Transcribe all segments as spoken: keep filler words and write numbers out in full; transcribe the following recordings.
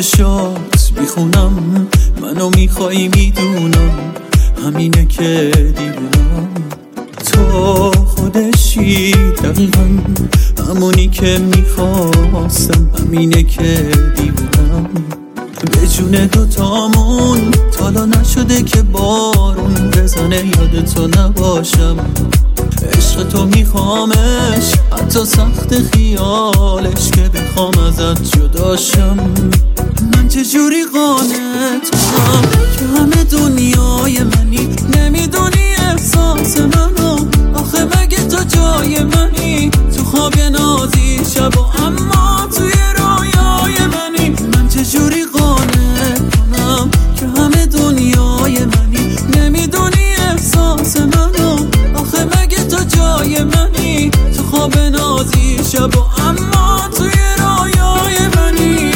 چشات میخونم، منو میخوای میدونم، همینه که دیوونم. تو خودشی دقیقا همونی که میخواستم، همینه که دیوونم. به جون دوتامون تالا نشده که بارون بزنه یادتو نباشم. عشق تو میخوامش، حتی سخت خیالش که بخوام ازت جداشم. من چجوری قانعتم که همه دنیای منی، نمیدونی احساس منو، آخه مگه تو جای منی؟ تو خواب نازی شب و اما توی رویای منی. من چجوری قانع کنم که همه دنیای منی، نمیدونی احساس منو، آخه مگه تو جای منی؟ تو خواب نازی شب و اما توی رویای منی.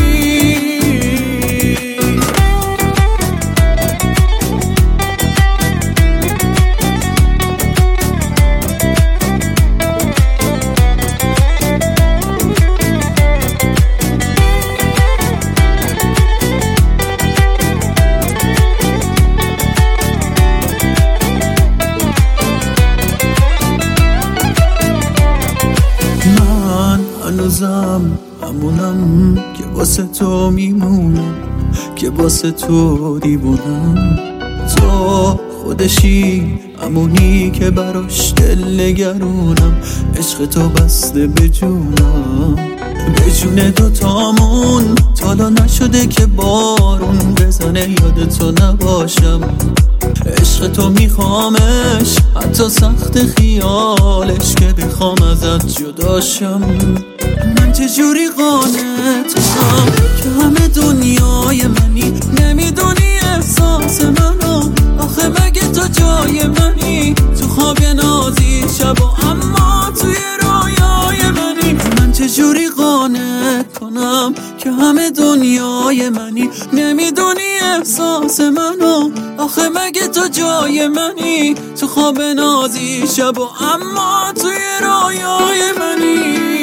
هنوزم همونم که واسه تو میمونم، که واسه تو دیوونم. تو خودشی همونی که براش دل نگرونم، عشق تو بسته به جونم. به جون دوتامون تالا نشده که بارون بزنه یادتو نباشم. عشق تو میخوامش، حتی سخت خیالش که بخوام ازت جداشم. من چجوری قانعتم که همه دنیای منی، نمیدونی احساس منو، آخه مگه تو جای منی؟ تو خواب نازی شب و اما توی رویای منی. من چجوری قانع کنم که همه دنیای منی، نمیدونی احساس منو، آخه مگه تو جای منی؟ تو خواب نازی شب و اما توی رویای منی.